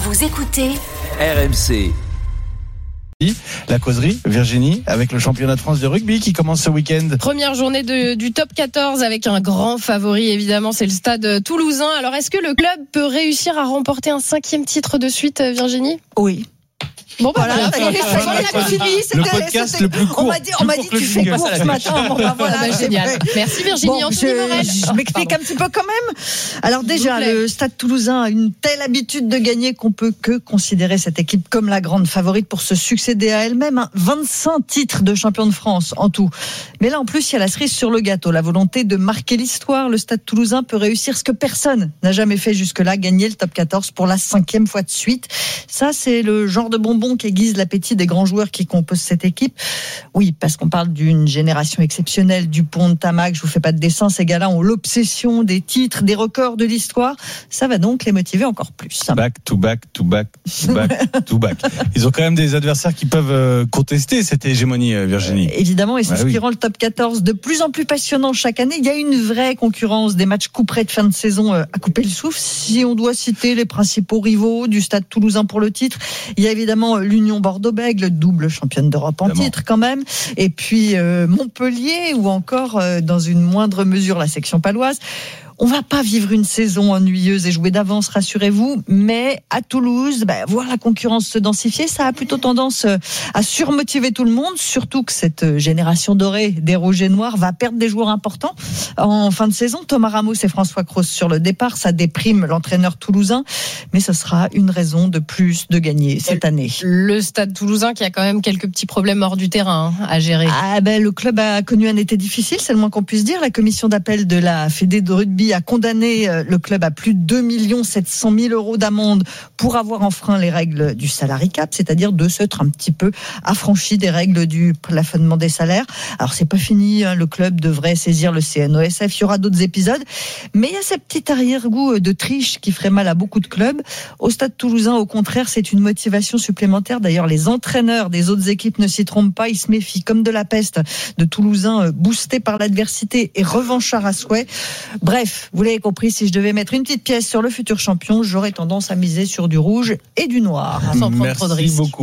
Vous écoutez RMC. La causerie, Virginie, avec le championnat de France de rugby qui commence ce week-end. Première journée du top 14 avec un grand favori, évidemment, c'est le Stade Toulousain. Alors, est-ce que le club peut réussir à remporter un 5e titre de suite, Virginie ? Oui. Bon, Voilà, le podcast le plus court. On m'a dit tu fais court ce matin. Bon, bah, voilà, génial. Merci Virginie. Anthony Morel. Je m'explique un petit peu quand même. Alors déjà, le Stade Toulousain a une telle habitude de gagner qu'on peut que considérer cette équipe comme la grande favorite pour se succéder à elle-même. 25 titres de champion de France en tout. Mais là, en plus, il y a la cerise sur le gâteau. La volonté de marquer l'histoire. Le Stade Toulousain peut réussir ce que personne n'a jamais fait jusque-là, gagner le top 14 pour la 5e fois de suite. Ça, c'est le genre de bonbon qui aiguise l'appétit des grands joueurs qui composent cette équipe. Oui, parce qu'on parle d'une génération exceptionnelle. Dupont, Tamac, je vous fais pas de dessin, ces gars-là ont l'obsession des titres, des records de l'histoire. Ça va donc les motiver encore plus. Back to back to back to back to back. Ils ont quand même des adversaires qui peuvent contester cette hégémonie, Virginie. Évidemment, et c'est ce qui rend le top 14 de plus en plus passionnant chaque année. Il y a une vraie concurrence, des matchs couperets de fin de saison à couper le souffle. Si on doit citer les principaux rivaux du Stade Toulousain pour le titre, il y a évidemment l'Union Bordeaux-Bègles, double championne d'Europe en titre quand même, et puis Montpellier, ou encore dans une moindre mesure la section paloise. On va pas vivre une saison ennuyeuse et jouer d'avance, rassurez-vous, mais à Toulouse, voir la concurrence se densifier, ça a plutôt tendance à surmotiver tout le monde, surtout que cette génération dorée des rouges et noirs va perdre des joueurs importants en fin de saison. Thomas Ramos et François Cros sur le départ, ça déprime l'entraîneur toulousain, mais ce sera une raison de plus de gagner cette année. Le Stade Toulousain qui a quand même quelques petits problèmes hors du terrain à gérer. Le club a connu un été difficile, c'est le moins qu'on puisse dire. La commission d'appel de la Fédé de rugby a condamné le club à plus de 2 700 000 euros d'amende pour avoir enfreint les règles du salary cap, c'est-à-dire de s'être un petit peu affranchi des règles du plafonnement des salaires. Alors c'est pas fini, le club devrait saisir le CNOSF, il y aura d'autres épisodes, mais il y a ces petits arrière-goûts de triche qui feraient mal à beaucoup de clubs. Au Stade Toulousain, au contraire, c'est une motivation supplémentaire. D'ailleurs, les entraîneurs des autres équipes ne s'y trompent pas, ils se méfient comme de la peste de Toulousains boostés par l'adversité et revanchards à souhait. Bref, vous l'avez compris, si je devais mettre une petite pièce sur le futur champion, j'aurais tendance à miser sur du rouge et du noir. Sans prendre trop de risques. Merci beaucoup.